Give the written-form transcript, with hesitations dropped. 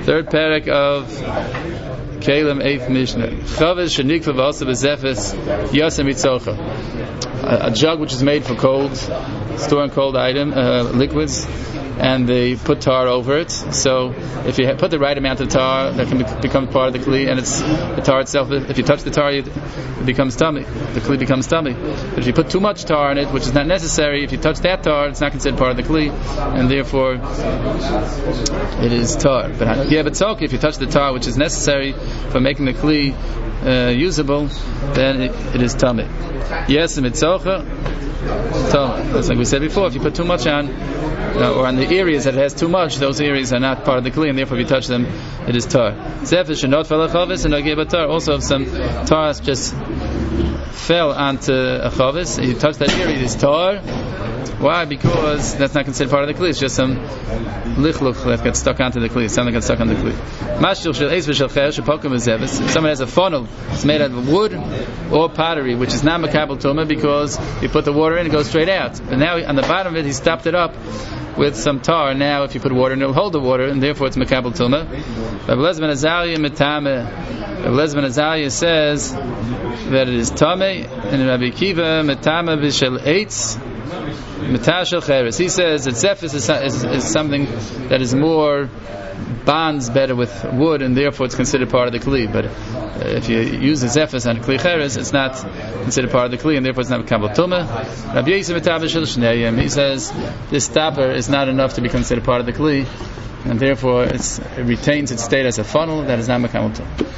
Third parak of Kalim 8th Mishnah. Chaviz shenikva v'asa b'zefes yasem mitzocha. A jug which is made for cold, storing cold liquids, and they put tar over it. So if you put the right amount of tar, that can become part of the kli, and it's the tar itself. If you touch the tar, it becomes tummy. The kli becomes tummy. But if you put too much tar in it, which is not necessary, if you touch that tar, it's not considered part of the kli, and therefore it is tar. But it's okay if you touch the tar, which is necessary for making the kli usable, then it is tummy. Yes, mitzocha. That's like we said before. If you put too much on, or on the areas that it has too much, those areas are not part of the kli, and therefore if you touch them, it is tar. Also, if some tar just fell onto a chavis, and you touch that area, it is tar. Why? Because that's not considered part of the kli. It's just some lichluch that gets stuck onto the kli. Something gets stuck on the kli. If someone has a funnel, it's made out of wood or pottery, which is not makabel tumah, because you put the water in, it goes straight out. But now on the bottom of it, he stopped it up with some tar. Now, if you put water in, it will hold the water, and therefore it's makabel tumah. Rabbi Elazar ben Azariah says that it is tameh, and Rabbi Akiva metame b'shel eitz. He says that zephyr is something that is more bonds better with wood, and therefore it's considered part of the kli. But if you use the zephyr on kli cheres, it's not considered part of the kli, and therefore it's not kabel tumah. Rabbi Yosef he says this stopper is not enough to be considered part of the kli, and therefore it retains its state as a funnel that is not kabel tumah.